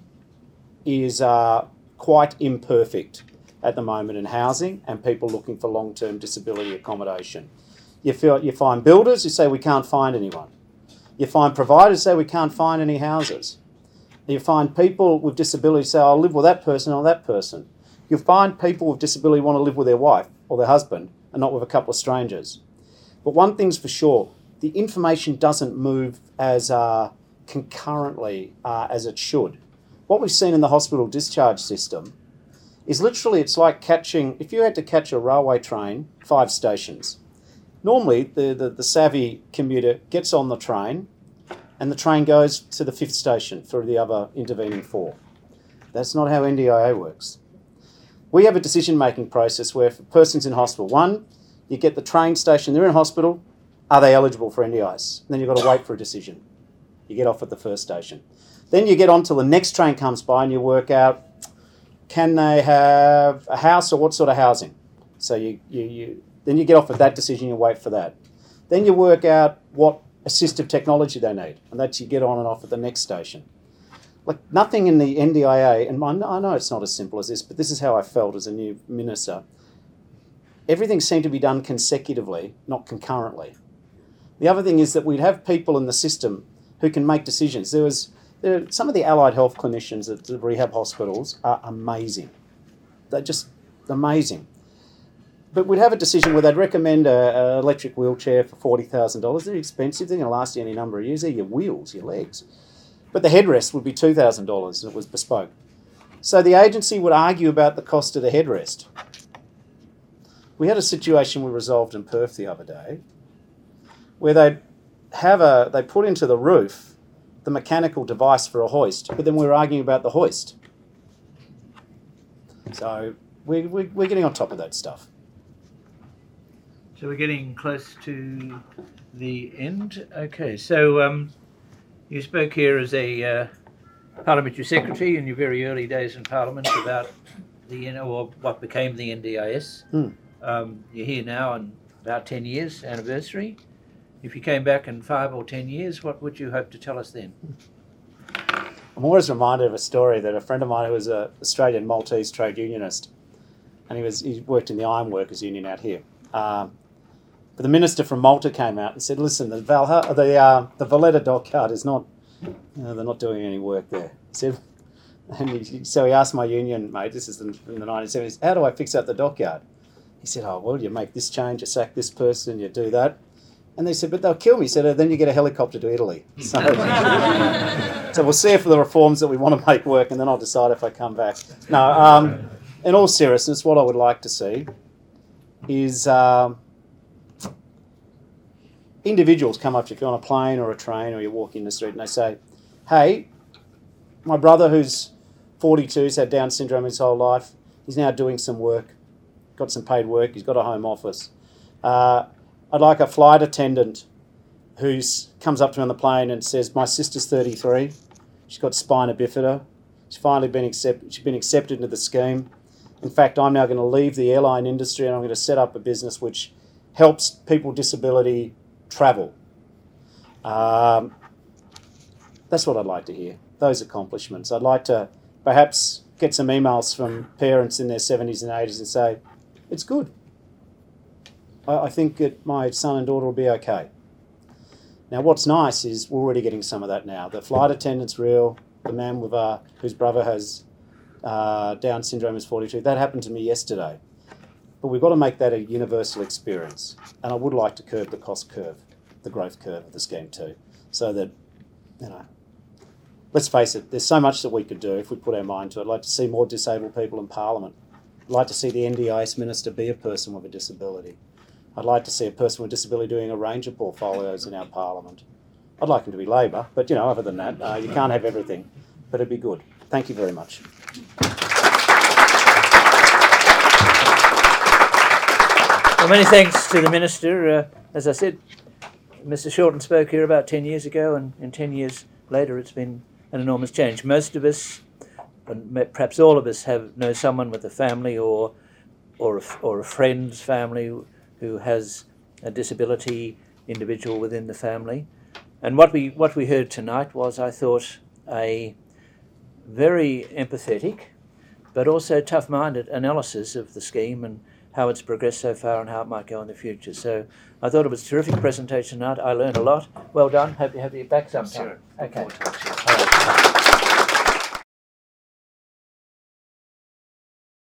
is uh, quite imperfect at the moment in housing and people looking for long-term disability accommodation. You feel, you find builders who say we can't find anyone. You find providers who say we can't find any houses. You find people with disability say, I'll live with that person or that person. You find people with disability want to live with their wife or their husband and not with a couple of strangers. But one thing's for sure, the information doesn't move as uh, concurrently uh, as it should. What we've seen in the hospital discharge system is literally, it's like catching, if you had to catch a railway train, five stations. Normally, the, the, the savvy commuter gets on the train and the train goes to the fifth station for the other intervening four. That's not how N D I A works. We have a decision-making process where if a person's in hospital, one, you get the train station, they're in hospital, are they eligible for N D I S? And then you've got to wait for a decision. You get off at the first station. Then you get on till the next train comes by and you work out, can they have a house or what sort of housing? So you, you, you then you get off at that decision, you wait for that. Then you work out what assistive technology they need, and that's you get on and off at the next station. Like, nothing in the N D I A, and I know it's not as simple as this, but this is how I felt as a new minister. Everything seemed to be done consecutively, not concurrently. The other thing is that we'd have people in the system who can make decisions. There was there, some of the allied health clinicians at the rehab hospitals are amazing. They're just amazing. But we'd have a decision where they'd recommend an electric wheelchair for forty thousand dollars. They're expensive. They're going to last you any number of years. They're your wheels, your legs. But the headrest would be two thousand dollars and it was bespoke. So the agency would argue about the cost of the headrest. We had a situation we resolved in Perth the other day where they'd have a, they put into the roof the mechanical device for a hoist, but then we were arguing about the hoist. So we, we, we're getting on top of that stuff. So we're getting close to the end. Okay, so um, you spoke here as a uh, parliamentary secretary in your very early days in Parliament about the, you know, or what became the N D I S. Mm. Um, you're here now in about ten years anniversary. If you came back in five or ten years, what would you hope to tell us then? I'm always reminded of a story that a friend of mine who was an Australian Maltese trade unionist, and he was he worked in the Ironworkers Union out here. Um, but the minister from Malta came out and said, "Listen, the Valha, the uh, the Valletta dockyard is not, you know, they're not doing any work there." He said, and he, so he asked my union mate, this is in the nineteen seventies, "How do I fix up the dockyard?" He said, "Oh well, you make this change, you sack this person, you do that." And they said, "But they'll kill me." He said, oh, "Then you get a helicopter to Italy." So, so we'll see if the reforms that we want to make work, and then I'll decide if I come back. No, um, in all seriousness, what I would like to see is um, individuals come up to you if you're on a plane or a train or you walk in the street and they say, "Hey, my brother who's forty-two, has had Down syndrome his whole life, he's now doing some work, got some paid work, he's got a home office. Uh, I'd like a flight attendant who comes up to me on the plane and says, my sister's thirty-three, she's got spina bifida, she's finally been accepted, she's been accepted into the scheme. In fact, I'm now going to leave the airline industry and I'm going to set up a business which helps people with disability travel." Um, that's what I'd like to hear, those accomplishments. I'd like to perhaps get some emails from parents in their seventies and eighties and say, "It's good. I think that my son and daughter will be okay." Now, what's nice is we're already getting some of that now. The flight attendant's real. The man with uh, whose brother has uh, Down syndrome is forty-two. That happened to me yesterday. But we've got to make that a universal experience. And I would like to curb the cost curve, the growth curve of the scheme too, so that, you know, let's face it, there's so much that we could do if we put our mind to it. I'd like to see more disabled people in Parliament. I'd like to see the N D I S minister be a person with a disability. I'd like to see a person with disability doing a range of portfolios in our parliament. I'd like him to be Labor, but you know, other than that, uh, you can't have everything. But it'd be good. Thank you very much. Well, many thanks to the Minister. Uh, as I said, Mister Shorten spoke here about ten years ago, and, and ten years later it's been an enormous change. Most of us, and perhaps all of us, have know someone with a family or or a, or a friend's family who has a disability individual within the family. And what we what we heard tonight was, I thought, a very empathetic but also tough-minded analysis of the scheme and how it's progressed so far and how it might go in the future. So I thought it was a terrific presentation tonight. I learned a lot. Well done. Hope you have you back sometime. Sure. Okay. Look forward to it. All right.